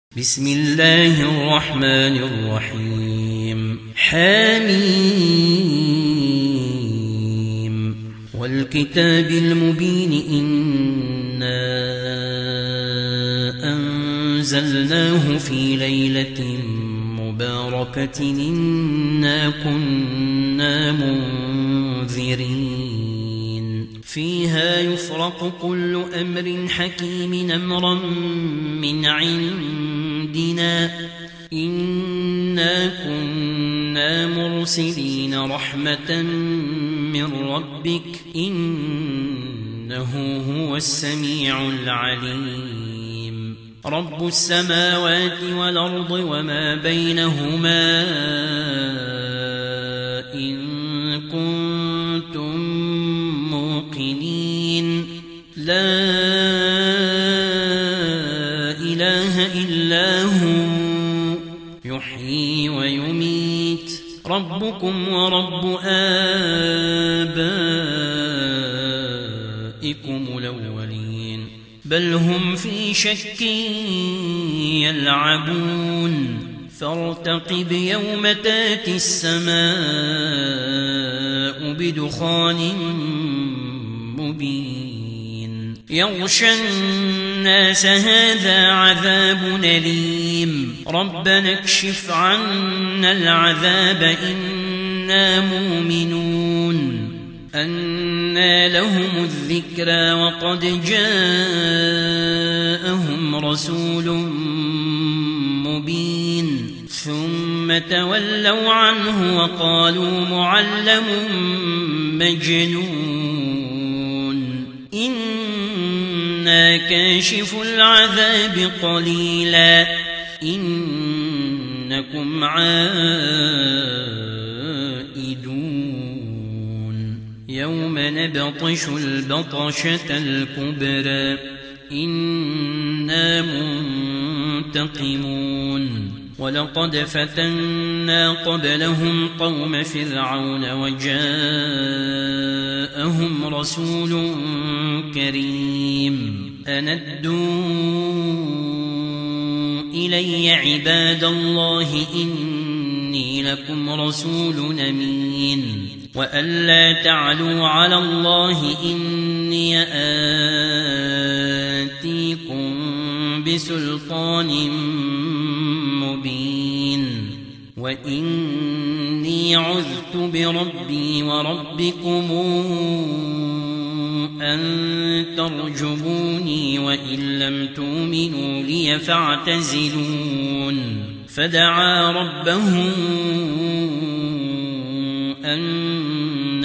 بسم الله الرحمن الرحيم حميم والكتاب المبين إنا أنزلناه في ليلة مباركة إنا كنا منذرين فيها يفرق كل أمر حكيم أمرا من عندنا إنا كنا مرسلين رحمة من ربك إنه هو السميع العليم رب السماوات والأرض وما بينهما إن كنتم موقنين لا إله إلا هو يحيي ويميت ربكم ورب آبائكم الأولين بل هم في شك يلعبون فارتقب يوم تاتي السماء بدخان مبين يغشى الناس هذا عذاب أليم ربنا اكشف عنا العذاب إنا مؤمنون أنى لهم الذكرى وقد جاءهم رسول مبين ثم تولوا عنه وقالوا معلم مجنون إنا كاشف العذاب قليلا إنكم عائدون يوم نبطش البطشة الكبرى إنا منتقمون ولقد فتنا قبلهم قوم فرعون وجاءهم رسول كريم أندوا إلي عباد الله إني لكم رسول أمين وأن لا تعلوا على الله إني آتيكم بسلطان مبين وإني عذت بربي وربكم أن ترجموني وإن لم تؤمنوا لي فاعتزلون فدعا ربه أن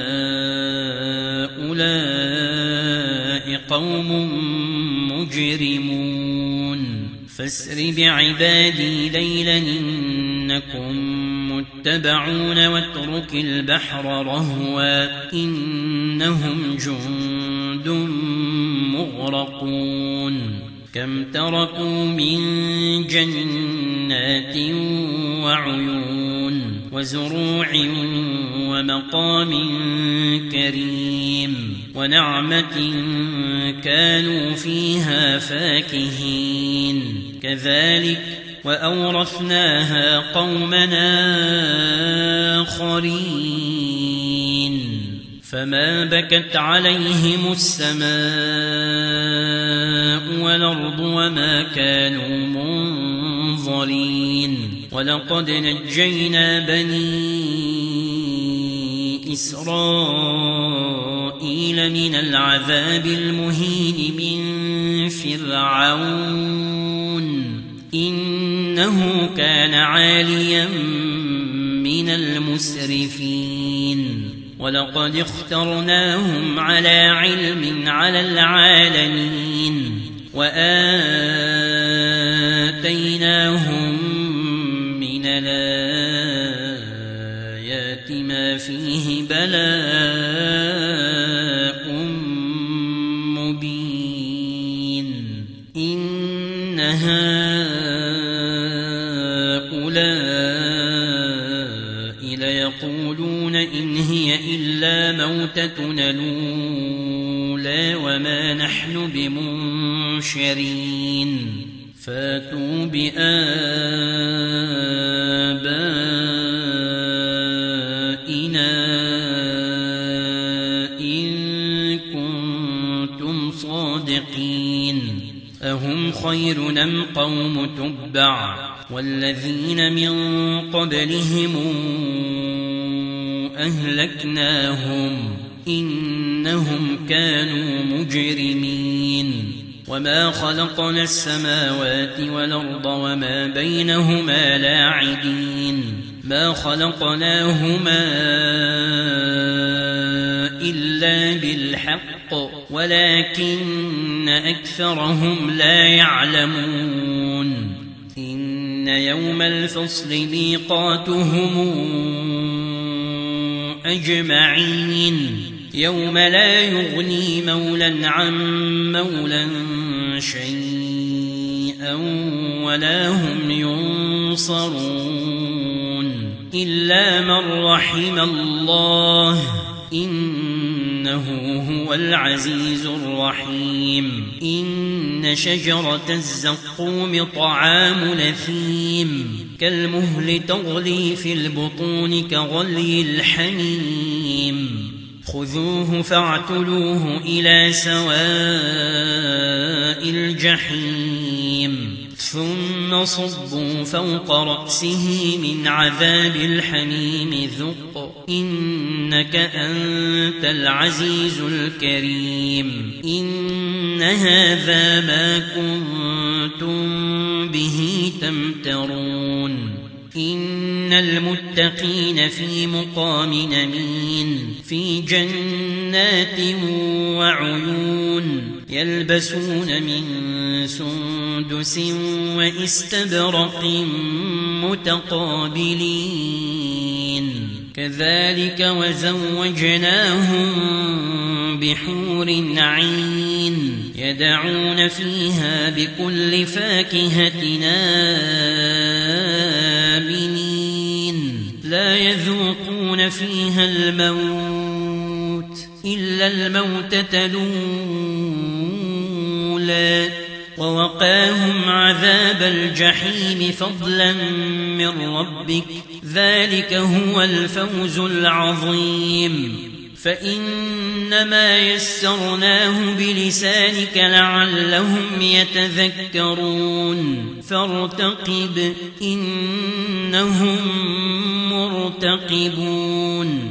هؤلاء قوم مجرمون فاسر بعبادي ليلا إنكم متبعون واترك البحر رهوا إنهم جند مغرقون كم تركوا من جنات وعيون وزروع ومقام كريم ونعمة كانوا فيها فاكهين كذلك وأورثناها قومنا آخرين فما بكت عليهم السماء والأرض وما كانوا منظرين ولقد نجينا بني إسرائيل من العذاب المهين من فرعون إنه كان عاليا من المسرفين ولقد اخترناهم على علم على العالمين وآتيناهم من الآيات ما فيه بلاء مبين إن هؤلاء ليقولون إن هي إلا موتتنا الأولى وما نحن بمنشرين فاتوا بآبائنا إن كنتم صادقين أهم خير أم قوم تبع والذين من قبلهم أهلكناهم إنهم كانوا مجرمين وما خلقنا السماوات والأرض وما بينهما لاعبين ما خلقناهما إلا بالحق ولكن أكثرهم لا يعلمون إن يوم الفصل ميقاتهم أجمعين يوم لا يغني مولى عن مولى شيئا ولا هم ينصرون إلا من رحم الله إنه هو العزيز الرحيم إن شجرة الزقوم طعام نثيم كالمهل تغلي في البطون كغلي الحميم خذوه فاعتلوه إلى سواء الجحيم ثم صبوا فوق رأسه من عذاب الحميم ذق إنك أنت العزيز الكريم إن هذا ما كنتم به تمترون إن المتقين في مقام أمين في جنات وعيون يلبسون من سندس واستبرق متقابلين كذلك وزوجناهم بحور عين يدعون فيها بكل فاكهة آمنين لا يذوقون فيها الموت إلا الموتة الأولى ووقاهم عذاب الجحيم فضلا من ربك ذلك هو الفوز العظيم فإنما يسرناه بلسانك لعلهم يتذكرون فارتقب إنهم مرتقبون